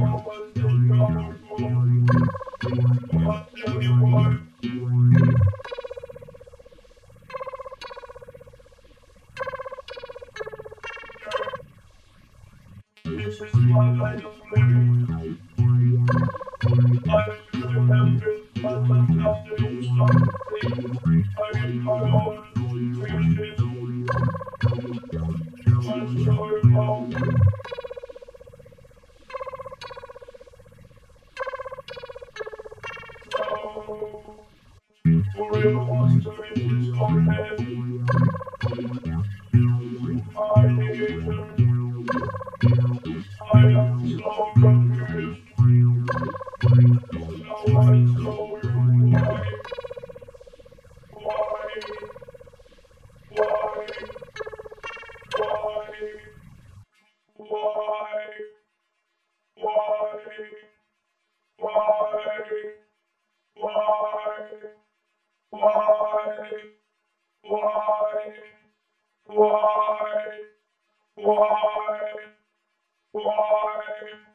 This is my life. I remember but I'm not doing something. I get my own wishes. I'm sorry, Mom. No. Forever wants to reach his own head. I hate her. I am so confused. No one's so why? Why? Why? Why? Why? Why? Why? Why? Why? Why? Why? Why? Why?